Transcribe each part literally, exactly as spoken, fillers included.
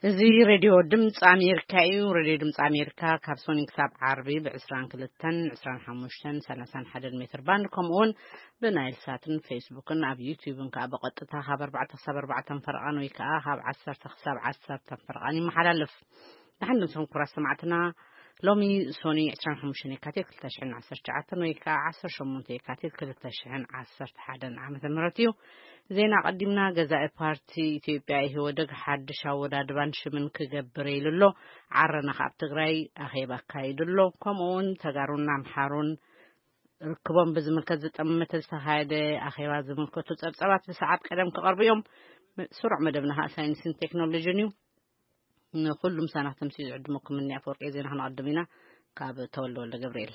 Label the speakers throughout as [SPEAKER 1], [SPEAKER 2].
[SPEAKER 1] زي راديو دمت أمريكا أيو راديو دمت أمريكا كابسونيك ساب عربي بعشران كلتن عشران حموشتن سلسان حدد متر بانكم أون بنايل ساتن فيسبوكن أب يوتيوبن كأبقت تها بربعة صبر بعة فرقان ويكأها بعشر تخسب عشر تفرقاني محللف نحن نسون كرة سمعتنا لومي سوني عشران حموشتن كاتيل كلتشحن عشر تعتن ويكأ عشر شمونتي كاتيل كلتشحن عشر حدن عامة مرتيو زينا قدمنا جزاء بارتي إثيوبيا هو دق حد شاورا دبانش من كجبريل الله عرنا خاب تغري أخيبا كايد الله كمون تجارون نام حارون ركبهم بزمركز أمة السهادة أخيبا زمركز أبسطات بساعات كلام كقرب يوم سرعة مدبنها ساينس تكنولوجي نيو كل مسانة تمسيز عدمكم من أفور إذن هنا قدمنا كاب تولو ولا جبريل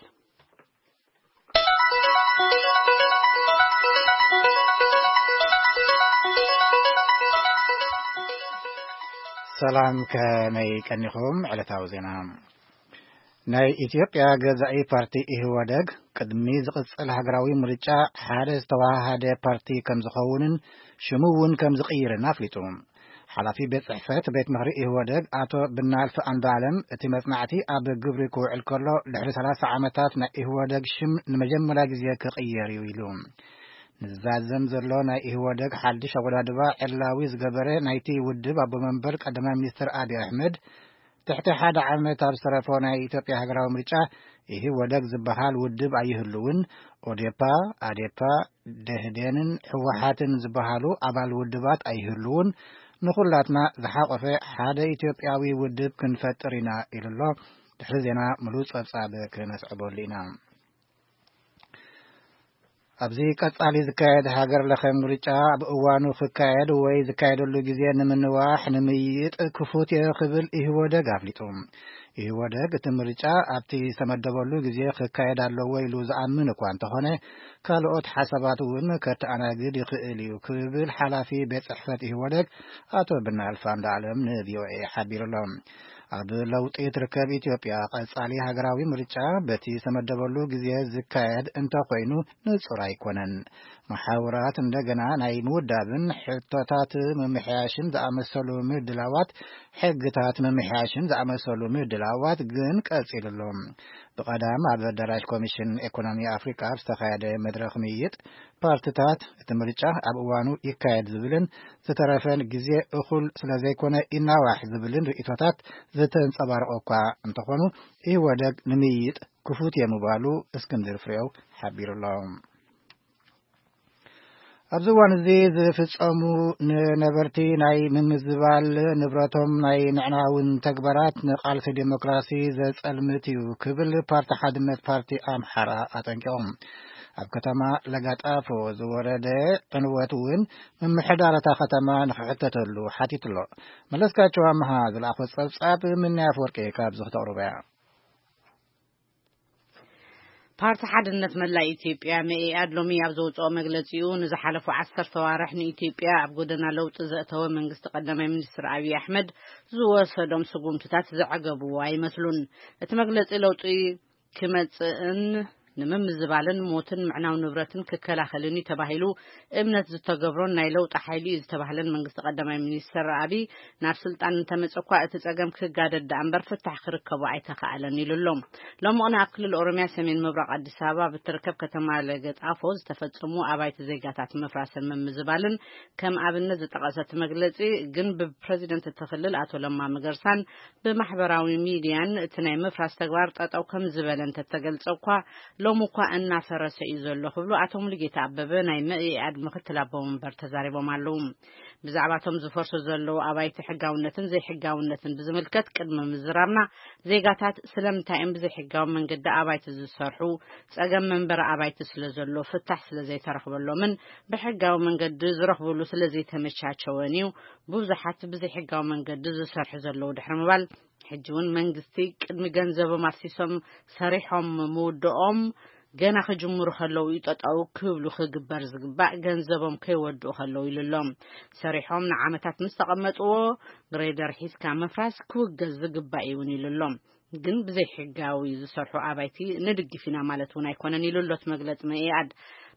[SPEAKER 2] سلام كناي كنيخوم على تاوزينا ناي إثيوبيا جزائي بارتي إهوادق قدمي زقص الهجراوي مرجع حارس تواهد بارتي كم زخونن شمون كم زقير نافلتهم حلافي بيت صحفات بيت مهري إهوادق أتو بالنالف عند عالم اتمثنعتي أب جبريكو الكرلو لحد ثلاث عامتات نا إهوادق شم نمجملا جزيا كقياري ويلوم نزازم زلونا إهوادق حالدش أولادبا إلاوي زقبري نايتي ودب أبو منبر قدم مستر آبي أحمد تحت حاد عامة بصرفونا إثيوبيا هجراو مريشا إهوادق زبحال ودب أيهلون أوديبا أديبا دهدينن حوحاتن زبحالو أبال ودبات أيهلون نخلاتنا زحاق في حاد إثيوبياوي ودب كنفترنا إلى الله تحرزنا ملوص أبصابك نسعبو لنا أبزي قطالي زكايد هاجر لخم مريشا بأوانو خكايد وي زكايد اللو جزيان من نواح نميت كفوت يقبل إهوادق عفلتهم إهوادق تمريشا أبتي سمدبولو جزيان خكايد اللو ويلو زعمن كوانت هنا كالوت حساباتون كرت أنا قد يقلي وكبل حلافي بيت صحفات إهوادق أتو بنا الفان دعلم نبيو إي حبير الله أب لوط يتركب إثيوبيا قصالي هجراوي مريشا بتي سمدبولو جزيان زكايد انت خوينو نصر يكونن محاورات እንደገና ናይ ምውዳብን ሕቶታት መምሕያሽን ዝኣመሰሉ ምድላዋት ሕግታት መምሕያሽን ዝኣመሰሉ ምድላዋት ግን ቀጽልሎም በቀዳም አበደራሽ ኮሚሽን ኢኮኖሚ አፍሪካ ዝተካየደ መድረክ ምይጥ ፓርቲታት እትምርጫ አብዋኑ ይካየድ ዝብልን ዝተረፈን ጊዜ እኹል ስለዘይኮነ ኢናዋሕ ዝብልን ርእቶታት ዝተንጸባረቁ እንተኾኑ ኢህወደግ ንምይጥ ክፉት የምባሉ እስክንድር ፍሬው ሓቢሩሎም أبزوان زيد في الصمو نبرتي ناي ممزبال نبرتهم ناي نعناون تكبرات نقال في ديمقراسي زيد المتيو كبل بارت حدمت بارتي أمحرا أتنكيهم أبكتما لقات أفو زورده أنواتوين من محدارة ختما نخعتتلو حاتيتلو ملسكا شوام هذا الأخوة الصلصاب من نافوركي كابزو تقربا
[SPEAKER 1] بارت حدنت ملا إثيوبيا مئات لومي أبزوج أو مجلسيون إذا حلفوا عسكر توارح إثيوبيا أبجدنا لو تزأتوا من قست قدم مينستر أبي أحمد زوا صدام سقوم تتات زعجبوا واي مثلون اتمجلس لو تي كمت إن نمم الزبالن موتن معنا ونبرتن ككلا خلوني تباهلو امنت زتجبرون نايلو تحيلي زتباهلن من قست قدم مينستر أبي نفس الطن تمت أقوى تتجمع كجاد الدعم برفت تحقيق كواعي تخالني للوم لما أنا أكل الأورميا سمين مبرق أديس أبابا بتركب كتما لقيت أفوز تفتسمو أبايت زيجاتات مفراسن من زبالن كم أبن زتقاسات مجلسي جنب بريزيدنت التخلل أتو لما مجرسان بمحبراوي ميديان تناي مفراس تجوار أو كم زبالن تتجلس أقوى لو مقا أن فرس يزول خبلو أتهم لقي تعببه نايم عد مختلفهم برتزاربهم معلوم بزعباتهم زفرس زلو أبايت حجاونتن زي حجاونتن بزملكت كدم مزرعنا زي قاتات سلم تايم بزي حجاون من قد أبايت زسرحو سأجم من برا أبايت سلزلو فتح سلزي ترخبلو من بحجاون من قد زرخبلو سلزي تمشات شوانيو بوزحات بزي حجاون من قد زسرح زلو دحرمبال حجون منجستي قدم جنزب مارسيسهم صريحهم مودهم جنا خجمر خلو يتطاو كبلو خجبر زغبا جنزبهم كيودو خلو يللهم صريحهم نعمتات مستقمطو غريدر حيس كمفراس كوغز زغبا يوني يللهم ግን بزي حقاوي زسرحو أبايتي ندقفنا مالتونا يكونن يلولوت مغلط ميعاد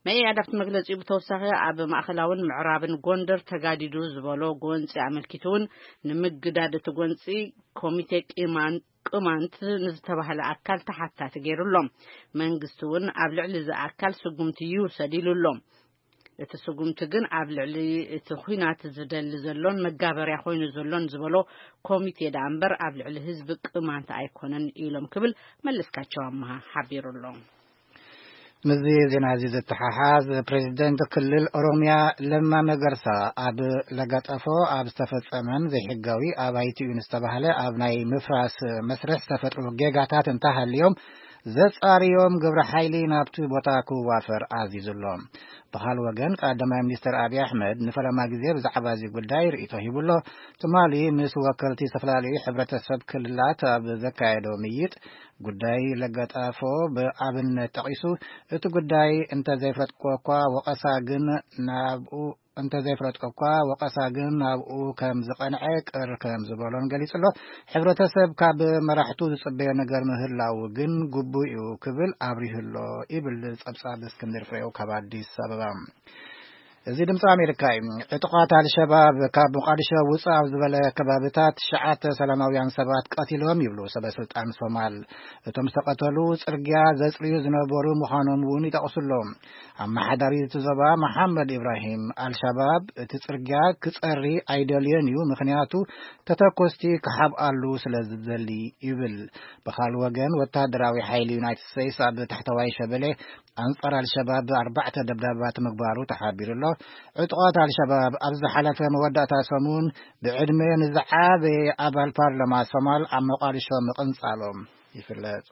[SPEAKER 1] መኢአድ ኣብቲ መግለጺ ብተወሳኺ ኣብ ማእኸላውን ምዕራብን ጎንደር ተጋዲዱ ዝበሎ ጎንፂ ኣመልኪቱን ንምግዳድ እቲ ጎንፂ ኮሚቴ ቂማን ቅማንት ንዝተባሃለ ኣካል ተሓታቲ ገይሩሎም መንግስቲ እውን ኣብ ልዕሊ እዚ ኣካል ስጉምቲ ይውሰድ ኢሉሎም እቲ ስጉምቲ ግን ኣብ ልዕሊ እቲ ኩናት ዝደሊ ዘሎን መጋበርያ ኮይኑ ዘሎን ዝበሎ ኮሚቴ ዳንበር ኣብ ልዕሊ ህዝቢ ቅማንት ኣይኮነን ኢሎም ክብል መለስካቸው ኣማሃ ሓቢሩሎም
[SPEAKER 2] ምዚ ዜና እዚ ዝተሓሓዝ ፕሬዚደንት ክልል ኦሮሚያ ለማ መገርሳ ኣብ ለጋጠፎ ኣብ ዝተፈጸመን ዘይሕጋዊ ኣባይቲ እዩ ዝተባሃለ ኣብ ናይ ምፍራስ መስርሕ ዝተፈጥሩ ጌጋታት እንተሃልዮም ዘጻሪዮም ግብረ ሓይሊ ናብቲ ቦታ ክዋፈር ኣዚዙሎም በኻል ወገን ቀዳማይ ሚኒስትር አብይ አሕመድ ንፈለማ ጊዜ ብዛዕባ እዚ ጉዳይ ርእይቶ ሂቡሎ ትማሊ ምስ ወከልቲ ዝተፈላለዩ ሕብረተሰብ ክልላት ኣብ ዘካየደው ምይጥ ጉዳይ ለጋጣፎ በአብነት ጠቂሱ እቲ ጉዳይ እንተ ዘይፍረጥኮ እኳ ወቀሳ ግን ናብኡ እንተ ዘይፍረጥኮ እኳ ወቀሳ ግን ናብኡ ከም ዝቐንዐ ቅር ከም ዝበሎን ገሊጹሎ ሕብረተሰብ ካብ መራሕቱ ዝጽበዮ ነገር ምህላው ግን ግቡእ እዩ ክብል ኣብሪህሎ ይብል ጸብጻብ እስክንድር ፍሬው ካብ አዲስ አበባ እዚ ድምፂ አሜሪካ ዕጥቋት አልሸባብ ካብ ሞቃዲሾ ውፅእ ኣብ ዝበለ ከባቢታት ሸዓተ ሰላማውያን ሰባት ቀቲሎም ይብሉ ሰበስልጣን ሶማል እቶም ዝተቀተሉ ጽርግያ ዘጽርዩ ዝነበሩ ምዃኖም እውን ይጠቕሱሎም ኣማሓዳሪ እቲ ዞባ መሐመድ ኢብራሂም አልሸባብ እቲ ጽርግያ ክጸሪ ኣይደልዮን እዩ ምክንያቱ ተተኮስቲ ክሓብኣሉ ስለዝደሊ ይብል በኻል ወገን ወታደራዊ ሓይሊ ዩናይትድ ስቴትስ ኣብ ታሕተዋይ ሸበሌ አንጻር አልሸባብ አርባዕተ ደብዳባት ምግባሩ ተሓቢሩሎ ዕጥቋት አልሸባብ ኣብ ዝሓለፈ መወዳእታ ሰሙን ብዕድመ ንዝዓበ ኣባል ፓርላማ ሶማል ኣብ ሞቃዲሾ ምቕንጻሎም ይፍለጥ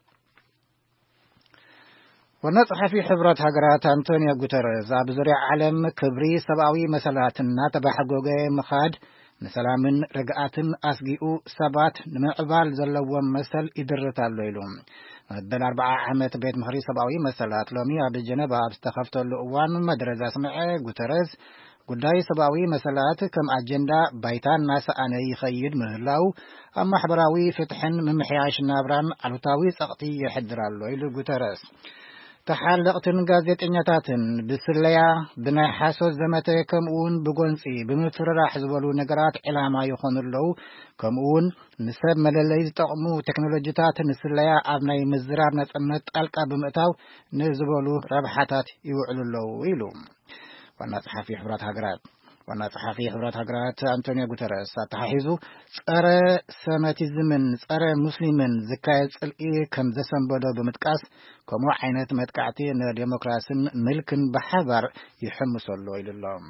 [SPEAKER 2] ዋና ጸሐፊ ሕብረት ሃገራት አንቶኒዮ ጉተረስ ኣብ ዙርያ ዓለም ክብሪ ሰብኣዊ መሰላትና ተባሕጎገ ምኻድ ንሰላምን ርግኣትን ኣስጊኡ ሰባት ንምዕባል ዘለዎም መሰል ይድርታሉ ኢሉ መበል ኣርባዓ ዓመት ቤት ምኽሪ ሰብኣዊ መሰላት ሎሚ ኣብ ጀነባ ኣብ ዝተኸፍተሉ እዋን መድረክ ዘስምዐ ጉተረስ ጉዳይ ሰብኣዊ መሰላት ከም አጀንዳ ባይታን ናሰኣነ ይኸይድ ምህላው ኣብ ማሕበራዊ ፍትሕን ምምሕያሽ ናብራን አሉታዊ ጸቕጢ ይሕድራሉ ኢሉ ጉተረስ ተሓለቕትን ጋዜጠኛታትን ብስለያ ብናይ ሓሶት ዘመተ ከምኡውን ብጎንፂ ብምፍርራሕ ዝበሉ ነገራት ዕላማ ይኾኑለው ከምኡውን ንሰብ መለለይ ዝጠቕሙ ቴክኖሎጂታት ንስለያ ኣብ ናይ ምዝራብ ነጻነት ጣልቃ ብምእታው ንዝበሉ ረብሓታት ይውዕሉለው ኢሉ ዋና ጸሐፊ ሕብረት ሃገራት ዋና ጸሐፊ ሕብረት ሃገራት አንቶኒዮ ጉተረስ ተሓሒዙ ጸረ ሰመቲዝምን ጸረ ሙስሊምን ዝካየድ ጽልኢ ከም ዘሰንበዶ ብምጥቃስ ከምኡ ዓይነት መጥቃዕቲ ንዴሞክራሲን ምልክን ብሓባር ይሕምሰሉ ኢሉሎም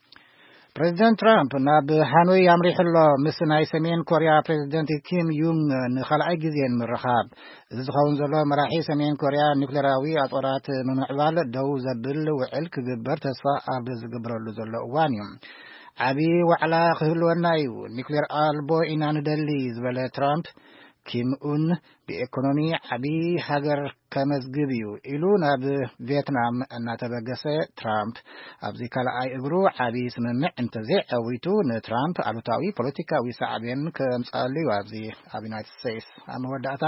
[SPEAKER 2] ፕሬዚደንት ትራምፕ ናብ ሃኖይ ያምሪሕሎ ምስ ናይ ሰሜን ኮርያ ፕሬዚደንት ኪም ዩንግ ንኻልኣይ ጊዜ ምርኻብ እዚ ዝኸውን ዘሎ መራሒ ሰሜን ኮርያ ኒውክሌራዊ ኣጦራት ንምዕባል ደው ዘብል ውዕል ክግበር ተስፋ ኣብ ዝግበረሉ ዘሎ እዋን እዩ ዓብዪ ዋዕላ ክህልወና እዩ ኒውክሌር ኣልቦ ኢና ንደሊ ዝበለ ትራምፕ ኪም ኡን ብኢኮኖሚ ዓብዪ ሃገር ከመዝግብ እዩ ኢሉ ናብ ቪየትናም እናተበገሰ ትራምፕ ኣብዚ ካልኣይ እግሩ ዓብዪ ስምምዕ እንተዘይዓዊቱ ንትራምፕ አሉታዊ ፖለቲካዊ ሳዕቤን ከምጻሉ እዩ ኣብዚ ኣብ ዩናይትድ ስቴትስ ኣብ መወዳእታ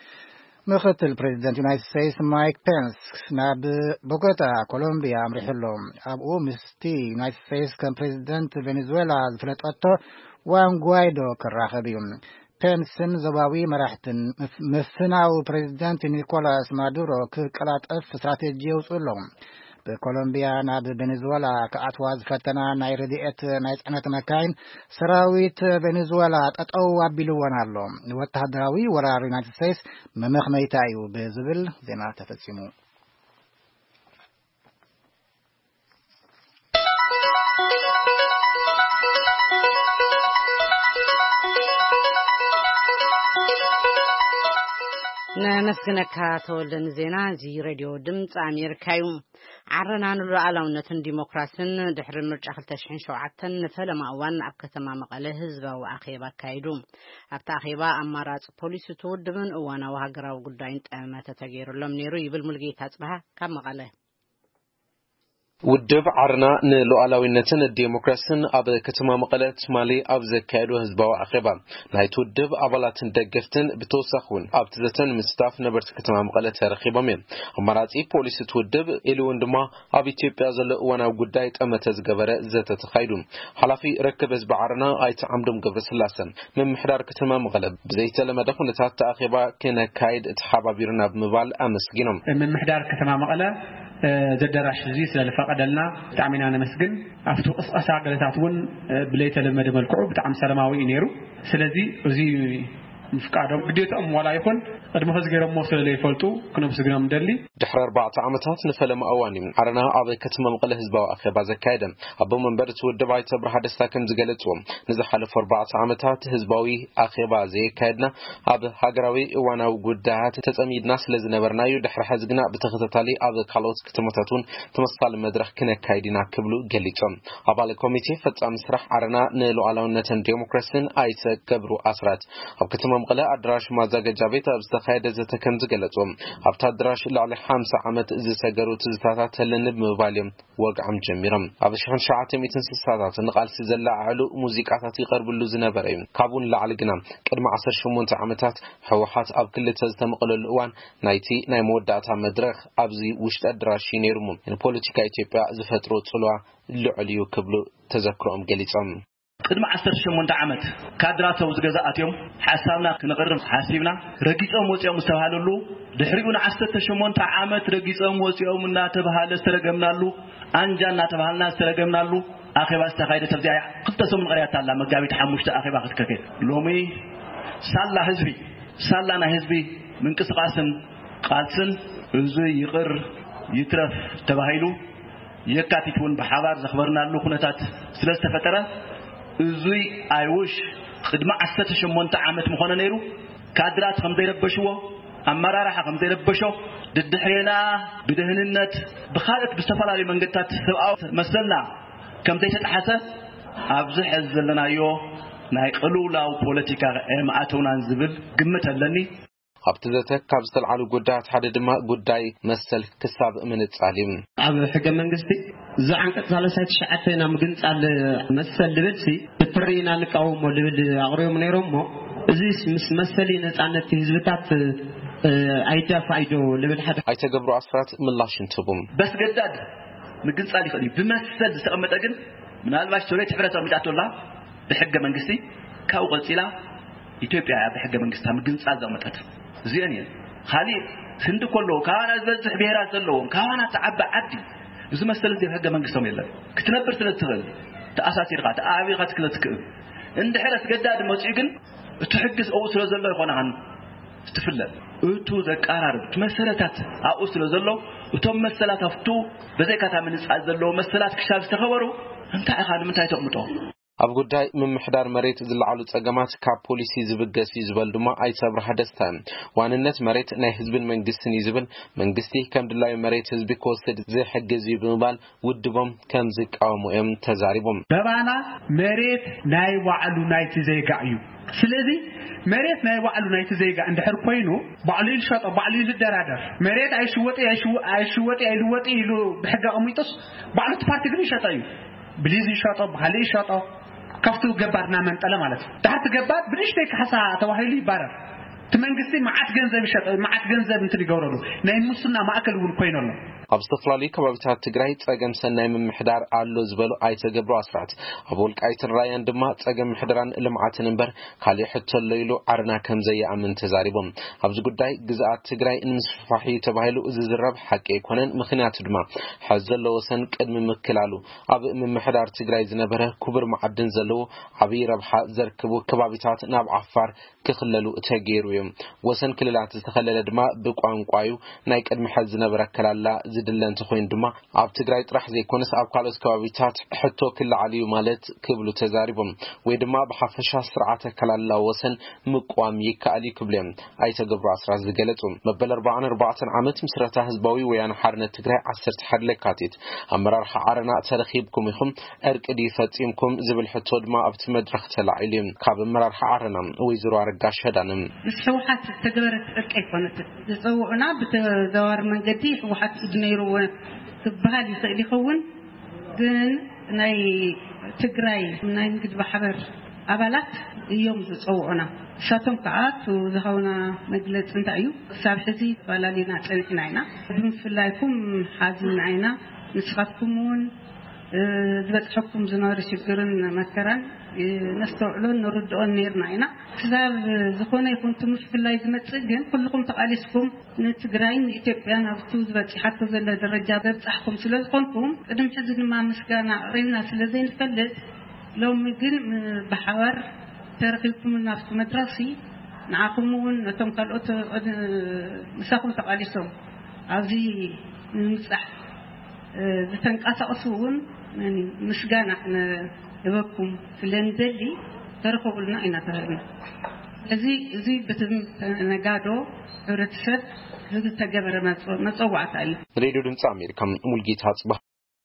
[SPEAKER 2] ምክትል ፕሬዚደንት ዩናይትድ ስቴትስ ማይክ ፔንስ ናብ ቦጎታ ኮሎምቢያ ኣምሪሕሎም ኣብኡ ምስቲ ዩናይትድ ስቴትስ ከም ፕሬዚደንት ቬኔዙዌላ ዝፍለጠቶ ዋን ጓይዶ ክራኸብ እዩ ፔንስን ዞባዊ መራሕትን ምፍናው ፕሬዚደንት ኒኮላስ ማዱሮ ክቀላጠፍ ስትራቴጂ የውፅሎም በኮሎምቢያ ናብ ቬኔዙዌላ ከኣትዋ ዝፈተና ናይ ረድኤት ናይ ጽዕነት መካይን ሰራዊት ቬኔዙዌላ ጠጠው ኣቢልዎን ኣሎ ወታደራዊ ወራር ዩናይትድ ስቴትስ መመኽመይታ እዩ ብዝብል ዜና ተፈጺሙ
[SPEAKER 1] ነመስግነካ ተወልደን ዜና እዚ ሬድዮ ድምፂ ኣሜሪካ እዩ ዓረና ንሉዓላውነትን ዲሞክራሲን ድሕሪ ምርጫ ክልተ ሽሕን ሸውዓተን ንፈለማ እዋን ኣብ ከተማ መቐለ ህዝባዊ ኣኼባ ኣካይዱ ኣብቲ ኣኼባ ኣማራፂ ፖሊሲ ትውድብን እዋናዊ ሃገራዊ ጉዳይን ጠመተ ተገይሩሎም ነይሩ ይብል ሙልጌታ ጽባህ ካብ መቐለ
[SPEAKER 3] ውድብ ዓርና ንሉዓላዊነትን ዲሞክራሲን ኣብ ከተማ መቐለ ትማሊ ኣብ ዘካየዱ ህዝባዊ ኣኼባ ናይ ውድብ ኣባላትን ደገፍትን ብተወሳኺውን ኣብ ትዘተን ምስታፍ ነበርቲ ከተማ መቐለ ተረኺቦም እዮም ኣማራጺ ፖሊስ ውድብ ኢሉውን ድማ ኣብ ኢትዮጵያ ዘሎ እዋናዊ ጉዳይ ጠመተ ዝገበረ ዘተ ተኻይዱ ሓላፊ ረክብ ህዝቢ ዓርና ኣይተ ዓምዶም ገብረስላሴ ምምሕዳር ከተማ መቐለ ብዘይተለመደ ኩነታት ተኣኺባ ክነካይድ ተሓባቢርና ብምባል ኣመስጊኖም
[SPEAKER 4] ምምሕዳር ከተማ መቐለ ዘደራሽ እዚ ስለፈቀደልና ብጣዕሚና ነመስግን ኣብቲ ቅስቀሳ ገለታትውን ብለይተለመደ መልክዑ ብጣዕሚ ሰላማዊ ነይሩ ስለዚ እዚ مفقادهم ግዴታኦም ወላ ይኹን ቅድመ ህዝገሮም መሰለ ይፈልጡ ክነምስግኖም ደሊ
[SPEAKER 3] ድሕሪ ኣርባዕተ ዓመታት ንፈለማ እዋን ዓረና ኣብ ከተማ መቐለ ህዝባዊ ኣኼባ ዘካየደ ኣቦ መንበር ትውድብ ኣይተ ብርሃ ደስታ ከም ዝገለጽዎም ንዝሓለፉ ኣርባዕተ ዓመታት ህዝባዊ ኣኼባ ዘካየድና ኣብ ሃገራዊ እዋናዊ ጉዳያት ተጸሚድና ስለዝነበርናዩ ድሕሪ ሕዝግና ብተኸታታሊ ኣብ ካልኦት ከተማታቱን ተመሳሳሊ መድረኽ ክነካይድና ክብሉ ገሊጾም ኣባል ኮሚቴ ፈጻሚ ስራሕ ዓረና ንሉዓላውነትን ዲሞክራሲን ኣይተ ገብሩ ኣስራት ኣብ ከተማ መቐለ ኣድራሽ ማዘጋጃ ቤት ኣብ ዝተኻየደ ዘተ ከም ዝገለጾም ኣብታ ኣድራሽ ላዕሊ ሓምሳ ዓመት ዝሰገሩ ትዝታታት ተለንብ ምባልዮም ወግዓም ጀሚሮም ኣብ ሺሕ ትሽዓተ ሚእቲ ስልሳታት ንቓልሲ ዘላዓሉ ሙዚቃታት ይቐርብሉ ዝነበረ እዩ ካብኡን ላዕሊ ግና ቅድሚ ዓሰርተ ሸሞንተ ዓመታት ሕወሓት ኣብ ክልተ ዝተመቐለሉ እዋን ናይቲ ናይ መወዳእታ መድረኽ ኣብዚ ውሽጢ ኣድራሽ ነይሩ ንፖለቲካ ኢትዮጵያ ዝፈጥሮ ጽልዋ ልዑል እዩ ክብሉ ተዘክሮም ገሊጾም
[SPEAKER 5] ቅድመ ዓሰርተ ሸሞንተ ዓመት ካድራተው ዝገዛኣትዮም ሓሳብና ክንቅርብ ሓሲብና ረጊጾም ወጽኦም ዝተባሃለሉ ድሕሪኡን ዓሰርተ ሸሞንተ ዓመት ረጊጾም ወጽኦም እና ተባሃለ ዝተረገምናሉ አንጃና ተባሃልና ዝተረገምናሉ ኣኼባ ዝተኻየደ ተብዚያ ክልተ ሰሙን ቀሪያት ኣላ መጋቢት ሓሙሽተ ኣኼባ ክትከከ ሎሚ ሳላ ህዝቢ ሳላና ህዝቢ ምንቅስቃስን ቃልስን እዚ ይቅር ይትረፍ ተባሂሉ የካቲቱን በሓባር ዘኽበርናሉ ኩነታት ስለዝተፈጠረ እዙይ አይውሽ ቅድመ ዓሰርተ ሸሞንተ ዓመት መኾነ ነይሩ ካድራት ከም ዘይረበሽዎ ኣመራርሓ ከም ዘይረበሾ ድድሕሬና ብድህንነት ብኻልኦት ብዝተፈላለዩ መንገድታት ሰብኣዊ መሰልና ከም ዘይተጣሓሰ ኣብዚ ሕዚ ዘለናዮ ናይ ቅሉውላው ፖለቲካ ማኣተውናን ዝብል ግምት ኣለኒ
[SPEAKER 3] ኣብቲ ዘተ ካብ ዝተልዓሉ ጉዳያት ሓደ ድማ ጉዳይ መሰል ክሳብ ምንጻሊም
[SPEAKER 4] ኣብ ሕገ መንግስቲ ዝዓንቀጽ ሳልሳይ ትሽዓተ ና ምግንጻል መሰል ልብልሲ ብትሪና ንቃወሞ ልብል ኣቕሪቦም ነይሮም ሞ እዚ ምስ መሰሊ ነጻነት ህዝብታት ኣይዳፋይዶ ልብል ሓደ
[SPEAKER 3] ኣይተገብሩ ኣስራት ምላሽ እንትቡም
[SPEAKER 5] በስገዳድ ምግንጻል ይኽእል ብመሰል ዝተቐመጠ ግን ምናልባሽ ሶሬት ሕብረት ኣሚጣቶላ ብሕገ መንግስቲ ካብ ቆጽላ ኢትዮጵያ ብሕገ መንግስታ ምግንጻል ዘመጠት زين خالي سند كله كان أزبز بيرات اللون كان تعب عدي إذا ما استلزم حاجة من قسم يلا كتنبر تلتغل تأساتير قات أبي قات كلتك عند حرس جداد موسيقن تحجز أوصل زلوا يخونا عن استفلا أتو ذك أرار تمثلات أوصل زلوا وتم مثلات أفتو بذيك تعمل نسعى زلوا مثلات كشاف استخبروا أنت أخذ من تايتو متو
[SPEAKER 3] ኣብ ጉዳይ ምምሕዳር መሬት ዝለዓሉ ጸገማት ካብ ፖሊሲ ዝብገስ ይዝበል ድማ ኣይተ ብርሃ ደስታ ዋንነት መሬት ናይ ህዝብን መንግስትን ይዝብል መንግስቲ ከም ድላዊ መሬት ህዝቢ ክወስድ ዝሕግዝ ይብባል ውድቦም ከም ዝቃወሙ እዮም ተዛሪቦም
[SPEAKER 4] በባና መሬት ናይ ዋዕሉ ናይቲ ዜጋ እዩ ስለዚ መሬት ናይ ዋዕሉ ናይቲ ዜጋ እንድሕር ኮይኑ ባዕሉ ይሸጦ ባዕሉ ይደራደር መሬት አይሽወጥ አይሽወጥ አይልወጥ ኢሉ ብሕጋ ቀሚጦስ ባዕሉ ፓርቲ ግን ይሸጣ እዩ بليز يشاطب هل يشاطب كفتو جبارنا من طلع مالته تحت جبار بنشتك حسا توهيلي بارر تمنجستي معات جنزب يشاط معات جنزب انت اللي جورلو ناي مسنا ما اكل ونكوينلو
[SPEAKER 3] ኣብ ዝተፈላለዩ ከባቢታት ትግራይ ጸገም ሰናይ ምምሕዳር ኣሎ ዝበሉ ኣይተገብሩ ኣስራት ኣብ ወልቃይትን ራያን ድማ ጸገም ምሕደራን ልምዓትን እንበር ካልእ ሕተሎ ኢሉ ዓርና ከም ዘየኣምን ተዛሪቦም ኣብዚ ጉዳይ ግዛኣት ትግራይ ንምስፋሒ ተባሂሉ ዝዝረብ ሓቂ ኣይኮነን ምኽንያቱ ድማ ሕዚ ዘሎ ወሰን ቅድሚ ምክላሉ ኣብ ምምሕዳር ትግራይ ዝነበረ ክቡር ማዕድን ዘለዎ ዓብይ ረብሓ ዘርክቡ ከባቢታት ናብ ዓፋር ክኽለሉ ተገይሩ እዮም ወሰን ክልላት ዝተኸለለ ድማ ብቋንቋዩ ናይ ቅድሚ ሕዚ ዝነበረ ከላላ ዝድለንተ ኮይን ድማ ኣብ ትግራይ ጥራሕ ዘይኮነስ ኣብ ካልኦት ከባቢታት ሕቶ ክልዓልዩ ማለት ክብሉ ተዛሪቦም ወይ ድማ ብሓፈሻ ስርዓተ ከላላ ወሰን ምቋም ይካኣል ክብለም ኣይተገብሩ ኣስራት ዝገለጹ መበል ኣርባዕተ ወኣርባዕተ ዓመት ምስረታ ህዝባዊ ወያነ ሓርነት ትግራይ ዓሰርተ ሓደ ለካቲት ኣመራርሓ ዓረና ተረኺብኩም ኢኹም እርቂ ፈጺምኩም ዝብል ሕቶ ድማ ኣብቲ መድረኽ ተላዒሉ ካብ ኣመራርሓ ዓረና ወይዘሮ ኣረጋሽ ሸዳንም
[SPEAKER 6] ሰውሓት ተገበረት እርቂ ይኮነት ዝጽውዑና ብተዘዋር መንገዲ ሕወሓት ነይሩ ክበሃል ይኽእል ይኸውን ግን ናይ ትግራይ ናይ ንግድ ማሕበር ኣባላት እዮም ዝፅውዑና ሳቶም ከዓ ዝኸውና መግለጽ እንታይ እዩ ክሳብ ሕዚ ባላሊና ፀኒሕና ኢና ብምፍላይኩም ሓዚና ኢና ንስኻትኩም እውን ዝበፅሐኩም ዝነበረ ሽግርን መከራን ነስተውዕሎን ንርድኦን ነርና ኢና ክሳብ ዝኾነ ይኹን ምፍላይ ዝመጽእ ግን ኩልኩም ተቃሊስኩም ንትግራይን ኢትዮጵያን ኣብቱ ዝበፅሓቶ ዘለ ደረጃ በብፃሕኩም ስለዝኾንኩም ቅድም ሕዚ ድማ ምስጋና ኣቕሪብና ስለዘይንፈልጥ ሎሚ ግን ብሓባር ተረኺብኩም ናብቲ መድረሲ ንዓኹም እውን ነቶም ካልኦት ምሳኹም ተቃሊሶም ኣብዚ ንምፅራሕ ዝተንቀሳቀሱ እውን ምስጋና ንበኩም ስለንደሊ ተረኸቡልና ኢና ተባሂልና እዚ እዚ በተነጋዶ ሕብረተሰብ ዝተገበረ መፀዋዕታ እዩ
[SPEAKER 3] ሬድዮ ድምፂ ኣሜሪካ ሙልጌታ ጽባህ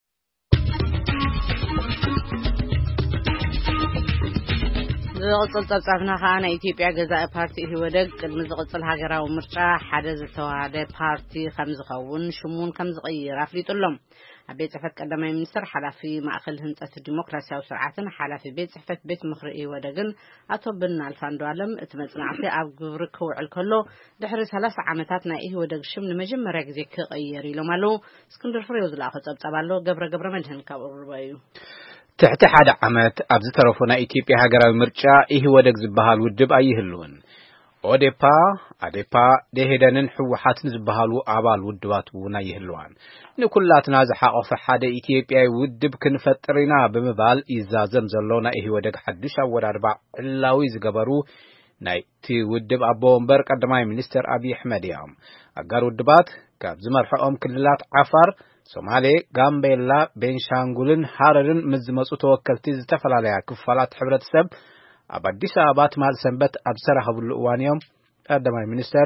[SPEAKER 1] ዝቕፅል ጸብጻብና ከዓ ናይ ኢትዮጵያ ገዛኢ ፓርቲ ህወደግ ቅድሚ ዝቕፅል ሃገራዊ ምርጫ ሓደ ዝተዋሃደ ፓርቲ ከም ዝኸውን ሽሙን ከም ዝቕይር ኣፍሊጡሎም ኣብ ቤት ጽሕፈት ቀዳማይ ሚኒስትር ሓላፊ ማእከል ህንጸት ዲሞክራሲያዊ ስርዓትን ሓላፊ ቤት ጽሕፈት ቤት ምኽሪ ህወደግን ኣቶ ብናልፍ አንዱዓለም እቲ መጽናዕቲ ኣብ ግብሪ ክውዕል ከሎ ድሕሪ ሰላሳ ዓመታት ናይ ህወደግ ሽም ንመጀመርያ ግዜ ክቕየር ኢሎም ኣለው እስክንድር ፍሬው ዝለኣኸ ጸብጻብ ኣሎ ገብረ ገብረ መድህን ካብ ሩባ እዩ
[SPEAKER 2] تحت حدا عمت أبز طرفنا إثيوبيا هجرة مرجع إيه ودك زبهال ودب أيهلون أوديبا أديبا دهدنن حوحات زبهال وعبال ودبات ونا يهلوان نكلاتنا زحا أف حدا إثيوبيا ودب كنفترنا بمبال إذا زمزلونا إيه ودك حدش أول أربع إلاوي زجبرو ناي تي ودب أبومبر قدماي منستر أبي أحمد يام أجار ودبات كاب زمر حقهم كلات عفر ሶማሌ ጋምቤላ ቤንሻንጉልን ሐረርን ምዝመጹ ተወከልቲ ዝተፈላልያ ክፋላት ሕብረተሰብ ኣብ አዲስ አበባ ትማል ሰንበት ኣብ ሰራሕብሉ እዋንዮም ቀዳማይ ሚኒስተር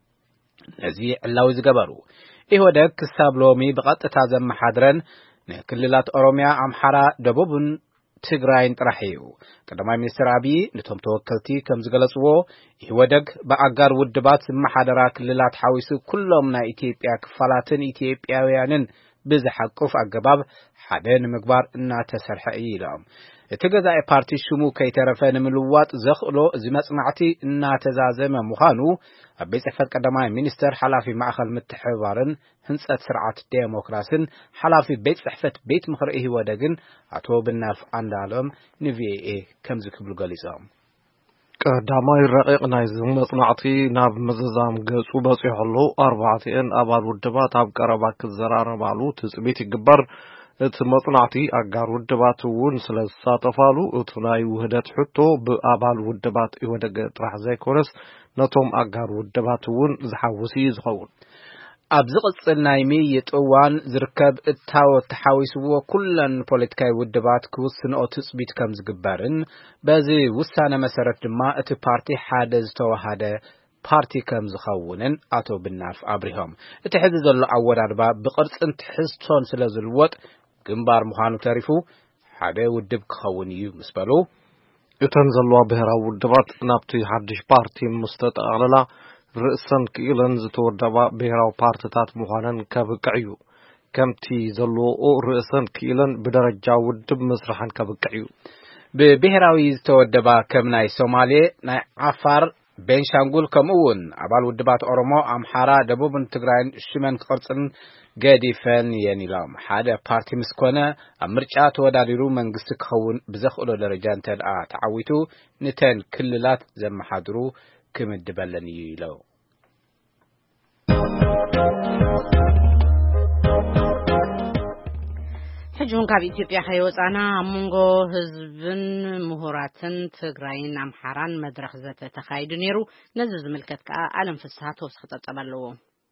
[SPEAKER 2] ነዚ ዕላዊ ዝገበሩ ኢህወደግ ክሳብ ሎሚ ብቐጥታ ዘመሓድረን ንክልላት ኦሮሚያ ኣምሓራ ደቡብን ትግራይን ጥራሕ እዩ ቀዳማይ ሚኒስተር አብይ ነቶም ተወከልቲ ከም ዝገለጽዎ ኢህወደግ በአጋር ውድባት ዝመሓደራ ክልላት ሓዊሱ ኩሎም ናይ ኢትዮጵያ ክፋላትን ኢትዮጵያውያንን ብዝሐቅፍ አገባብ ሓደ ንምግባር እናተሰርሐ ኢሎም እቲ ገዛኢ ፓርቲ ሽሙ ከይተረፈ ንምልዋጥ ዘኽእሎ እዚ መጽናዕቲ እናተዛዘመ ምዃኑ ኣብ ቤት ጽሕፈት ቀዳማይ ሚኒስተር ሓላፊ ማእከል ምትሕብባርን ህንጸት ስርዓት ዴሞክራሲን ሓላፊ ቤት ጽሕፈት ቤት ምኽሪ ህወደግን ኣቶ ብናልፍ አንዱዓለም ንቪኤ ከም ዝክብሉ ገሊጾም
[SPEAKER 7] ቀዳማይ ረቂቕ ናይ መጽናዕቲ ናብ ምዝዛም ገጹ በፂሑሉ ኣርባዕተን ኣባል ውድባት ኣብ ቀረባ ክዘራረባሉ ትጽቢት ይግበር እቲ መጽናዕቲ ኣጋር ውድባት እውን ስለ ዝሳተፋሉ እቲ ናይ ውህደት ሕቶ ብኣባል ውድባት ይወደገ ጥራሕ ዘይኮነስ ነቶም ኣጋር ውድባት እውን ዝሓውሲ ዝኸውን ኣብ ዝቕጽል ናይ ምይጥዋን ዝርከብ እታወት ተሓዊስዎ ኩለን ፖለቲካዊ ውድባት ክውስንኦ ትጽቢት ከም ዝግበርን በዚ ውሳነ መሰረት ድማ እቲ ፓርቲ ሓደ ዝተዋሃደ ፓርቲ ከም ዝኸውንን ኣቶ ብናልፍ አብሪሆም እቲ ሕዚ ዘሎ ኣወዳድባ ብቅርጽን ትሕዝቶን ስለ ዝልወጥ ግንባር ምዃኑ ተሪፉ ሓደ ውድብ ክኸውን እዩ ምስ በሉ እተን ዘለዋ ብሔራዊ ውድባት ናብቲ ሓድሽ ፓርቲ ምስተጠቕለላ ርእሰን ክኢለን ዝተወደባ ብሔራዊ ፓርቲታት ምዃነን ከብቅዕ እዩ ከምቲ ዘለዎ ርእሰን ክኢለን ብደረጃ ውድብ መስራሕን ከብቅዕ እዩ ብብሔራዊ ዝተወደባ ከም ናይ ሶማሌ ናይ ዓፋር ቤንሻንጉል ከምኡውን ኣባል ውድባት ኦሮሞ ኣምሓራ ደቡብን ትግራይን ሽመን ቅርጽን ገዲፈን እየን ኢሎም ሓደ ፓርቲ ምስ ኮነ ኣብ ምርጫ ተወዳዲሩ መንግስቲ ክኸውን ብዘኽእሎ ደረጃ እንተደኣ ተዓዊቱ ንተን ክልላት ዘመሓድሩ ክምድበለን እዩ ኢለው
[SPEAKER 1] ሕጁን ካብ ኢትዮጵያ ከይወፃና ኣመንጎ ህዝብን ምሁራትን ትግራይን ኣምሓራን መድረኽ ዘተ ተኻይዱ ነይሩ ነዚ ዝምልከት ከዓ ዓለም ፍስሓ ተወስኺ ፀብጻብ ኣለዎ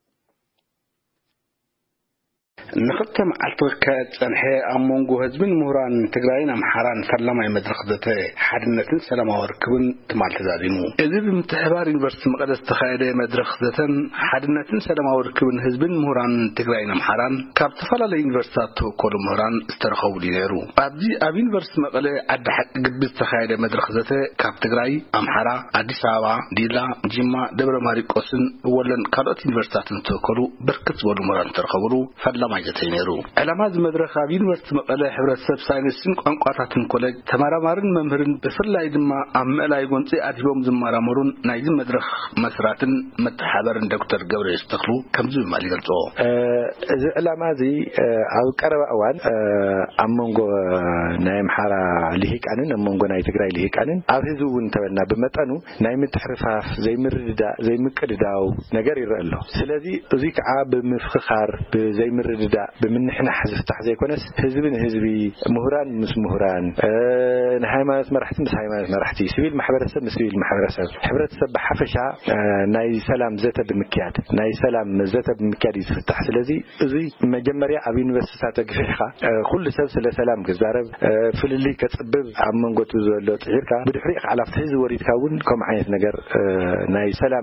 [SPEAKER 8] ንኽልተ መዓልቲ ከጸንሐ ኣመንጎ ህዝብን ምሁራን ትግራይን ኣምሓራን ፈላማይ መድረኽ ዘተ ሓድነትን ሰላማዊ ርክብን ትማል ተዛዚሙ እዚ ብምትሕባር ዩኒቨርሲቲ መቐለ ዝተኻየደ መድረኽ ዘተን ሓድነትን ሰላማዊ ርክብን ህዝብን ምሁራን ትግራይን ኣምሓራን ካብ ዝተፈላለዩ ዩኒቨርሲቲታት ተወከሉ ምሁራን ዝተረኸቡሉ ነይሩ ኣብዚ ኣብ ዩኒቨርሲቲ መቐለ ዓዲ ሓቂ ግቢ ዝተኻየደ መድረኽ ዘተ ካብ ትግራይ ኣምሓራ ኣዲስ አበባ ዲላ ጅማ ደብረ ማርቆስን ወለን ካልኦት ዩኒቨርሲቲታትን ተወከሉ ብርክት ዝበሉ ምሁራን ዝተረኸቡሉ ፈላማ ኣማጀተይ ነይሩ ዕላማ ዝመድረኽ ኣብ ዩኒቨርሲቲ መቐለ ሕብረተሰብ ሳይንስን ቋንቋታትን ኮሌጅ ተመራማርን መምህርን ብፍላይ ድማ ኣብ ምዕላይ ጎንፂ ኣዲቦም ዝመራመሩን ናይዚ መድረኽ መስራትን መተሓበርን ዶክተር ገብረየስ ተኽሉ ከምዚ በማል ይገልጾ
[SPEAKER 9] እዚ ዕላማ እዚ ኣብ ቀረባ እዋን ኣብ መንጎ ናይ ኣምሓራ ልሂቃንን ኣብ መንጎ ናይ ትግራይ ልሂቃንን ኣብ ህዝቡ እውን ተበና ብመጠኑ ናይ ምትሕርፋፍ ዘይምርድዳእ ዘይምቅድዳው ነገር ይረአ ኣሎ ስለዚ እዚ ከዓ ብምፍኽኻር ብዘይምርድዳእ ብምንሕናሕ ዝፍታሕ ዘይኮነስ ህዝቢ ንህዝቢ ምሁራን ምስ ምሁራን ንሃይማኖት መራሕቲ ምስ ሃይማኖት መራሕቲ ሲቪል ማሕበረሰብ ምስ ሲቪል ማሕበረሰብ ሕብረተሰብ ብሓፈሻ ናይ ሰላም ዘተ ብምክያድ ናይ ሰላም ዘተ ብምክያድ ይፍታሕ ስለዚ እዚ መጀመርያ ኣብ ዩኒቨርሲቲታት ተገፊሕካ ኩሉ ሰብ ስለ ሰላም ክዛረብ ፍልሊ ከጽብብ ኣብ መንጎቱ ዘሎ ጥሒርካ ብድሕሪኡ ዓላፍቲ ህዝቢ ወሪድካ እውን ከም ዓይነት ነገር ናይ ሰላም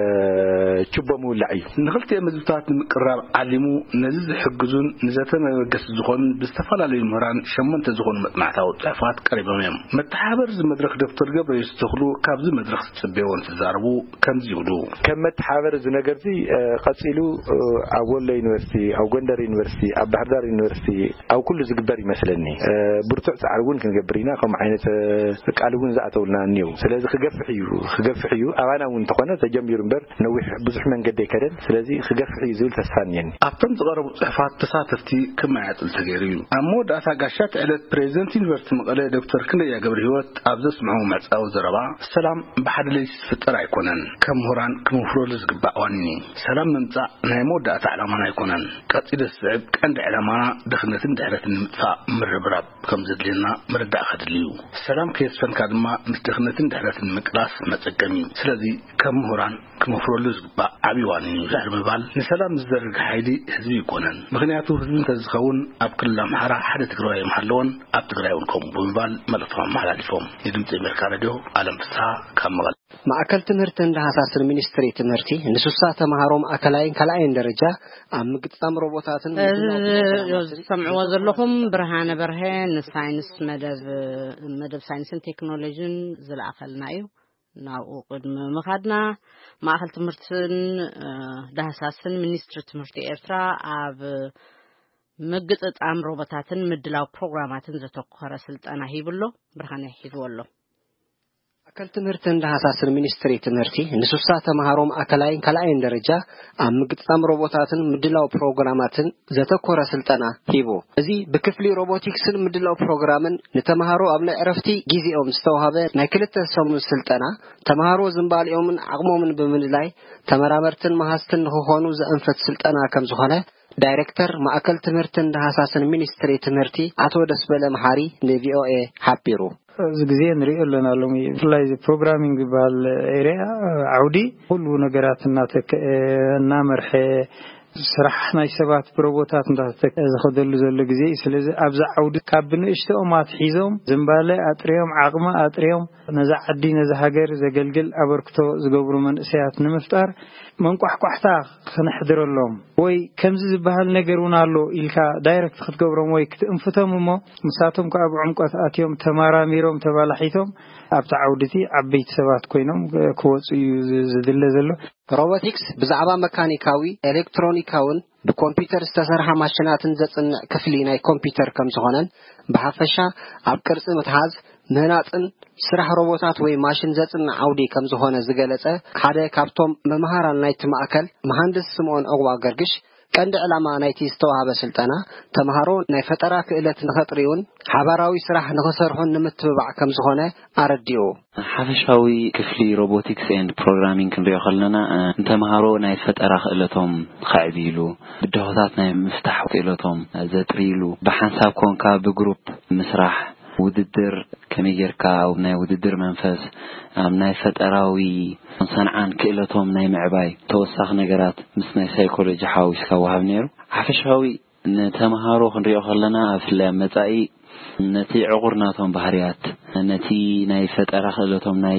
[SPEAKER 9] ችቦ ምውላዕ እዩ ንኽልቲኦም ህዝብታት ንምቅራብ ዓሊሙ ነዚ ዝሕግዙን ንዘተ መበገስ ዝኾኑ ብዝተፈላለዩ ምሁራን ሸሞንተ ዝኾኑ መጥናዕታዊ ጽሑፋት ቀሪቦም እዮም መተሓበር ዝመድረኽ ዶክተር ገብረየስ ተኽሉ ካብዚ መድረኽ ዝጽበዩን ዝዛረቡ ከምዚ ይብሉ ከም መተሓበር ዝነገርዚ ቀጺሉ ኣብ ወሎ ዩኒቨርሲቲ ኣብ ጎንደር ዩኒቨርሲቲ ኣብ ባህር ዳር ዩኒቨርሲቲ ኣብ ኩሉ ዝግበር ይመስለኒ ብርቱዕ ጻዕሪ እውን ክንገብር ኢና ከም ዓይነት ቃል እውን ዝኣተውልና እኒው ስለዚ ክገፍሕ እዩ ክገፍሕ እዩ ኣባና እውን ተኾነ ተጀሚሩ እምበር ነዊሕ ብዙሕ መንገዲ ይከደን ስለዚ ክገፍሕ እዩ ዝብል ተስፋ እኒአኒ
[SPEAKER 8] ኣብቶም ዝቐረቡ ጽሑፋት ተሳተፍቲ ከመያጽል ተገይሩ እዩ ኣብ መወዳእታ ጋሻት ዕለት ፕሬዚደንት ዩኒቨርሲቲ መቐለ ዶክተር ክንደያ ገብረ ህይወት ኣብ ዘስምዑ መዕጻዊ ዘረባ ሰላም ብሓደ ለይሲ ዝፍጠር ኣይኮነን ከም ምሁራን ክምፍረሉ ዝግባእ ዋኒ ሰላም ምምጻእ ናይ መወዳእታ ዕላማና ኣይኮነን ቀጺሉ ዝስዕብ ቀንዲ ዕላማና ድኽነትን ድሕረትን ንምጥፋእ ምርብራብ ከም ዘድልየና ምርዳእ ከድልዩ ሰላም ከየስፈንካ ድማ ምስ ድኽነትን ድሕረትን ምቅላስ መጸገሚ ስለዚ ከም ምሁራን ክምፍረሉ ዝግባእ ዓብዪ ዋኒ ዛዕሪ ምባል ንሰላም ዝዘርግ ሓይሊ ህዝቢ ይኮነን ምክንያቱ ህዝቢ እንተዝኸውን ኣብ ክልል ኣምሓራ ሓደ ትግራይ ምሃለዎን ኣብ ትግራይ እውን ከምኡ ብምባል መልእኽቶም መሓላሊፎም የድምፂ ኣሜሪካ ሬድዮ ዓለም ፍስሓ ካብ መቐለ
[SPEAKER 10] ማዕከል ትምህርቲ እንዳሃሳስን ሚኒስትሪ ትምህርቲ ንሱሳ ተማሃሮ ማዕከላይን ካልኣይን ደረጃ ኣብ ምግጥጣም ሮቦታትን
[SPEAKER 1] ሰምዕዎ ዘለኹም ብርሃነ በርሄ ንሳይንስ መደብ መደብ ሳይንስን ቴክኖሎጂን ዝለኣኸልና እዩ ናብኡ ቅድሚ ምኻድና ማዕከል ትምህርትን ዳሃሳስን ሚኒስትሪ ትምህርቲ ኤርትራ ኣብ ምግጥጣም ሮቦታትን ምድላው ፕሮግራማትን ዘተኮረ ስልጠና ሂብሎ ብርሃነ ሂብወሎ
[SPEAKER 10] ማዕከል ትምህርቲ እንዳሃሳስን ሚኒስትሪ ትምህርቲ ንሱሳ ተማሃሮ ማዕከላይን ካልኣይን ደረጃ ኣብ ምግጥጣም ሮቦታትን ምድላው ፕሮግራማትን ዘተኮረ ስልጠና ሂቡ እዚ ብክፍሊ ሮቦቲክስን ምድላው ፕሮግራምን ንተማሃሮ ኣብ ናይ ዕረፍቲ ጊዜኦም ዝተዋሃበ ናይ ክልተ ሰሙን ስልጠና ተማሃሮ ዝምባልኦምን ዓቕሞምን ብምልላይ ተመራመርትን መሃስትን ንኽኾኑ ዘንፈት ስልጠና ከም ዝኾነ ዳይሬክተር ማዕከል ትምህርቲ እንዳሃሳስን ሚኒስትሪ ትምህርቲ አቶ ደስበለ መሐሪ ለቪኦኤ ሓቢሩ
[SPEAKER 11] እዚ ግዜ ንሪኦ ኣለና ሎሚ ፍላይ ፕሮግራሚንግ ባል ኤሪያ ዓውዲ ሁሉ ነገራት እና መርሐ ስራሕ ናይ ሰባት ሮቦታት እንዳተዘኸደሉ ዘሎ ግዜ ስለዚ ኣብዛ ዓውዲ ካብ ንእሽተኦም ኣትሒዞም ዝምባለ ኣጥሪዮም ዓቕማ ኣጥሪዮም ነዛ ዓዲ ነዛ ሃገር ዘገልግል ኣበርክቶ ዝገብሩ መንእሰያት ንምፍጣር መንቋሕቋሕታ ክንሕድረሎም ወይ ከምዚ ዝበሃል ነገር እውን ኣሎ ኢልካ ዳይሬክት ክትገብሮም ወይ ክትንፍቶም እሞ ምሳቶም ካብ ዕምቆት ኣትዮም ተማራሚሮም ተባላሒቶም ኣብታ ዓውድቲ ዓበይቲ ሰባት ኮይኖም ክወፁ ዝድለ ዘሎ
[SPEAKER 10] ሮቦቲክስ ብዛዕባ መካኒካዊ ኤሌክትሮኒካውን ብኮምፒውተር ዝተሰርሐ ማሽናትን ዘጽንዕ ክፍሊ ናይ ኮምፒውተር ከም ዝኾነን ብሓፈሻ ኣብ ቅርጺ ምትሓዝ ምህናጽን ስራሕ ሮቦታት ወይ ማሽን ዘጽንዕ ዓውዲ ከም ዝኾነ ዝገለጸ ሓደ ካብቶም መምሃራን ናይቲ ማዕከል መሃንድስ ስምዖን ኣግዋ ገርግሽ ቀንዲ ዕላማ ናይቲ ዝተዋሃበ ስልጠና ተማሃሮ ናይ ፈጠራ ክእለት ንኸጥሪውን ሓባራዊ ስራሕ ንኽሰርሑን ንምትብባዕ ከም ዝኾነ ኣረዲኡ
[SPEAKER 12] ሓፈሻዊ ክፍሊ ሮቦቲክስ ኤንድ ፕሮግራሚንግ ክንሪኦ ከለና ተማሃሮ ናይ ፈጠራ ክእለቶም ከዕቢሉ ብድሆታት ናይ ምፍታሕ ክእለቶም ዘጥሪሉ ብሓንሳብ ኮንካ ብግሩፕ ምስራሕ ውድድር ከመይ ጌርካ ኣብ ናይ ውድድር መንፈስ ኣብ ናይ ፈጠራዊ ሰንዓን ክእለቶም ናይ ምዕባይ ተወሳኺ ነገራት ምስ ናይ ሳይኮሎጂ ሓዊስካ ወሃብ ነይሩ ሓፈሻዊ ንተማሃሮ ክንሪኦ ከለና ብፍላይ መጻኢ ነቲ ዕቑርናቶም ባህርያት ነቲ ናይ ፈጠራ ክእለቶም ናይ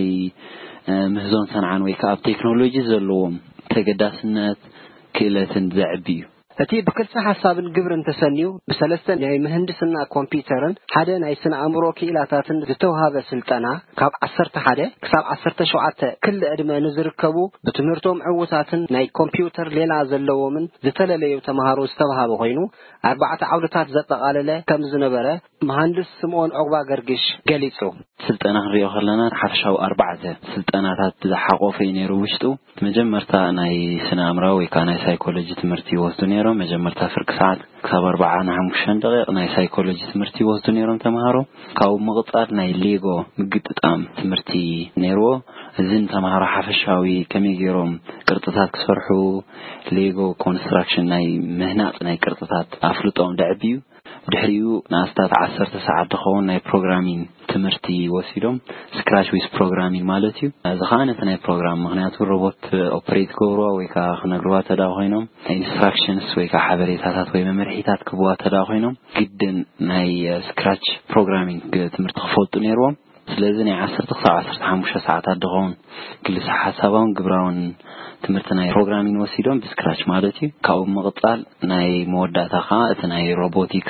[SPEAKER 12] ምህዞን ሰንዓን ወይ ከዓ ኣብ ቴክኖሎጂ ዘለዎም ተገዳስነት ክእለትን ዘዕቢ እዩ
[SPEAKER 10] أتي بكل حساب جبرن تسنيو بسلسة يعني مهندسنا كمبيوترن حدا نايسن أمره كيلاتاتن تتوها بسلطنا كاب عصرت حدا كسب عصرت شوعة كل أدم نزركبو بتمرتهم عوتاتن ناي كمبيوتر ليلا زلوا من زتللي وتمهارو استوها بغينو أربعة عودات زت قالله كم زنبرة مهندس سمون عقبة قرقش قاليتو
[SPEAKER 12] سلطنا ريو خلنا حفشوا أربعة سلطنات تزحقوا في نيروشتو مجمرتا ناي سنامراوي كان سايكولوجي تمرتي وستنيرو مجمرتا فرق ساعات كسب أربعة نعم كشان دقيق ناي سايكولوجي تمرتي وستنيرو تمهارو كاو مغطار ناي ليغو مقطعم تمرتي نيرو زين تمهارو حفشاوي كميجيروم قرطتات كسرحو ليغو كونستراكشن ناي مهنات ناي قرطتات أفلطهم دعبيو بدحريو ناستات عشرة ساعات دخون ناي بروغرامين تمرتي وسيلهم سكراش ويس بروغرامين مالتيو زخانة ناي بروغرام مغنيات الروبوت اوبريت كورو ويكا خنقروات تداخينهم instructions ويكا حبريتات ويكا ممرحيتات كبوات تداخينهم جدا ناي سكراش بروغرامين تمرت خفوت نيروم سلازني عشرة ساعات عشرة حموشة ساعات دخون كل ساعة حسابهم قبراون تمرتنا بروغرامين وسيلهم بسكراش مالتي كاو مغطال ناي موداتا خا ناي روبوتكس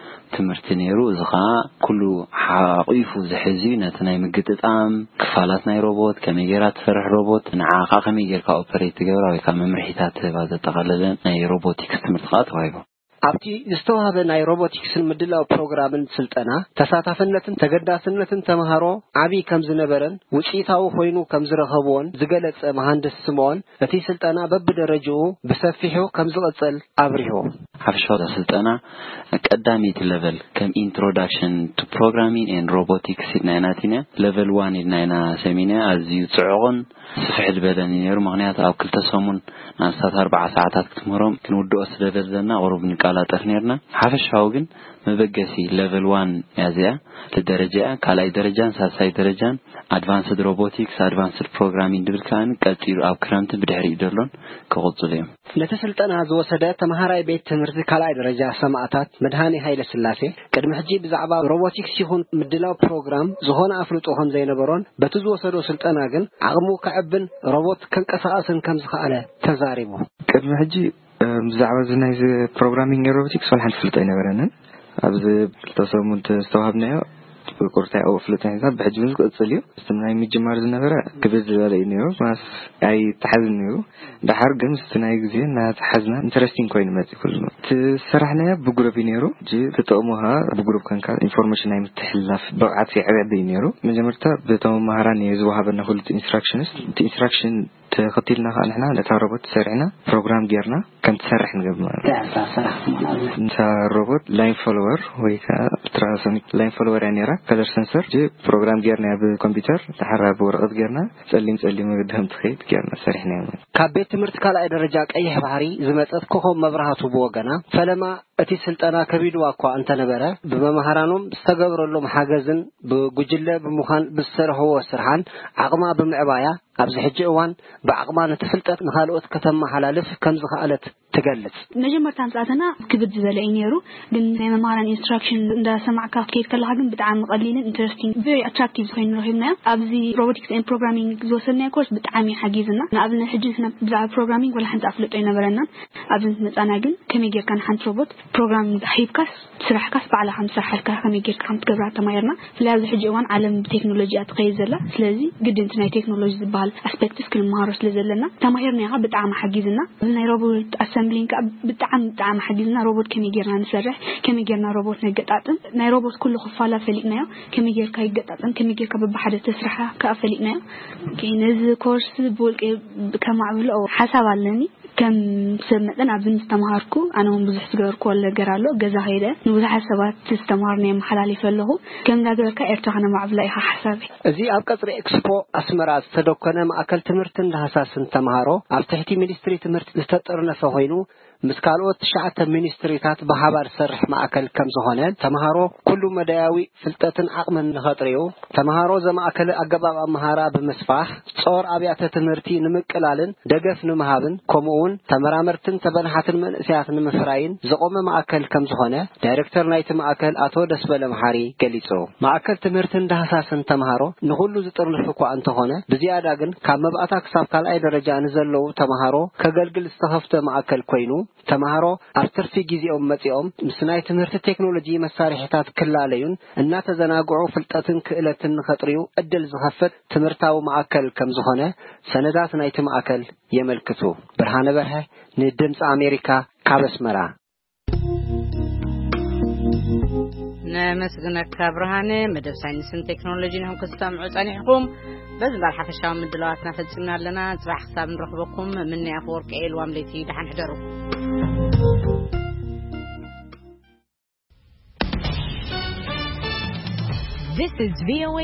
[SPEAKER 12] تمرتنيرو زخا كله حقيفو زحزي نتناي مقطعام كفالات ناي روبوت كميجرات فرح روبوت نعاقا كميجر كاوبريت جورا ويكا ممرحيتات بعد تقلل ناي روبوتكس تمرتقات وايبو
[SPEAKER 10] أبتي استوها بين روبوتكس المدلة وبروغرامن سلطنا تساتفنتن تجداسنتن تمهارو عبي كم زنبرن وشيتاو خوينو كم زرخبون زجلت مهندس سمون أتي سلطنا بب درجو بسفيحو كم زغتل أبريهو
[SPEAKER 12] حفشوا سلطنا قدامي ليفل كم introduction to programming and robotics نايناتنا level one ناينا سمينا أزيو تعون سفح البدن ينير مغنيات أو كل تسمون ناستات أربع ساعات كتمرهم كنودو أسلفل ذنا غروب نقالات أخنيرنا حافش هاوغن مبقسي level one يازيا للدرجة كالاي درجان ساساي درجان advanced robotics advanced programming دبلكان كالتير أو كرامت بدهري يدرلون كغطلهم
[SPEAKER 10] لتسلطنا زوسدا تمهاراي بيت تمرتي كالاي درجة سماعتات مدهاني هاي لسلاسي قد محجي بزعبا روبوتكس يهون مدلاو بروغرام زهون أفلطوهم زي نبرون بتزوسدو سلطنا جن عقمو كعبن روبوت كنقساسن كم زخاله تزاربو
[SPEAKER 13] قد محجي بزعبا زنايز programming robotics والحن فلطي نبرنن أبز تصممت استوهبناه بقرطة أو فلتين زاد بحج مزق أتصليه استناي ميجمار زنفرة كبز علينيو بس أي تحزنيو ده حرق مستناي جزين نا تحزنا interesting كوين ماتي كله تسرحنا بجروب ينيرو جي تتأمها بجروب كان كان information نايم تحلف بعد في عباد ينيرو من جمرته بتأم مهراني يزوها بنقول instructionist instruction تخطيلنا خلنا نتعربت سرعنا program ديرنا كان تسرح نقبل
[SPEAKER 10] لا تسرح
[SPEAKER 13] نتعربت line follower ويكا ترانسميت line follower يعني را color sensor جي program ديرنا بالكمبيوتر تحرك بورقة ديرنا سلم سلم قدام تخيط ديرنا سرحنا
[SPEAKER 10] كابيت مرتكال أي درجات أي بحري زمت كوهم مبرهات بوجنا فلما أتي سلطنا كبير واقع أنت نبرة بمهرانهم استجبر لهم حاجزن بجلة بمخان بالسر هو سرحان عقما بمعبايا أبز حجوان بعقما نتفلتت نخالوت كتم حلالف كم زخالت تجلس
[SPEAKER 14] نجمر تانساتنا كبد زبالين يرو لأن مهران instruction ده سمع كاف كيف كل حاجة بتعامل قليلا interesting very attractive خين رهيبنا أبزي robotics and programming زوسنا كورس بتعامي حاجزنا نقبلنا حجزنا بزع programming ولا حنت أفلت أينا برنا أبز نتأنا جن كم يجي كان حنت روبوت programming حيب كاس سرح كاس بعلى خمسة حركة كم يجي كان تجرب تمايرنا فلازم حجوان علم تكنولوجيات قيزلة لازم جد إنتنا تكنولوجيا بال aspects كل مهارس لزلنا تمايرنا بتعامل حجزنا لنا روبوت assembling بتعامل بتعامل حجزنا روبوت كم يجي لنا نسرح كم يجي لنا روبوت نجتاتن نا روبوت كله خفالة فلقنا كم يجي كاي جتاتن كم يجي كبب بحد تسرحه كأفلقنا كينز كورس بقول كم عمل أو حسب علني كم سمعنا عبد استمهاركو أنا هم بزح سجاركو ولا جرالو جزا هيدا نوزع حسابات استمهارني محلالي فله كم نقدر كإرتاحنا مع بلاي حسابي
[SPEAKER 10] زي أبكر إكسبو أسمرات تدوكنا ما أكل تمرتن لهساس تمهارو أفتحتي مينستري تمرت استطرنا فهينو مسكالوت شعة مينستريتات بحبار سرح ما أكل كم زهانات تمهارو كل مداوي فلتتن عقم نخاطريو تمهارو زما أكل أجباب مهارة بمسفاح صار أبيات تمرتي نمك العلن دقف نمهابن كمون تمرامرتن تبنحات من سياف نمفراين زقوم ما أكل كم زهانة دايركتور نايت ما أكل أتو دسبل محاري كليسو ما أكل تمرتن ده أساسا تمهارو نقول زطر الحقوق أنت هنا بزيادة جن كم بقى تكسب كل أي درجة نزلوا تمهارو كجلجل استخفت ما أكل كوينو ተማሃሮ አፍተር ፊ ጊዜኦም መጽኦም ምስናይ ትምህርቲ ቴክኖሎጂ መሳሪሒታት ክላለዩን እና ተዘናግዑ ፍልጠትን ክእለትን ኸጥሪዩ እድል ዝኸፍት ትምህርታዊ ማዕከል ከም ዝኾነ ሰነዳት ናይቲ ማዕከል የመልክቱ። ብርሃነ በርሀ ንድምፂ አሜሪካ ካብ አስመራ።
[SPEAKER 1] نمسجنك برهانة مدرسة ساينس تكنولوجي نحن كستمع عنيكم بس بالحق الشام من دلوقتي نفسنا لنا صباح حساب نرحبكم مني أفورك إيل وامليتي دحين حضروا.
[SPEAKER 15] This is V O A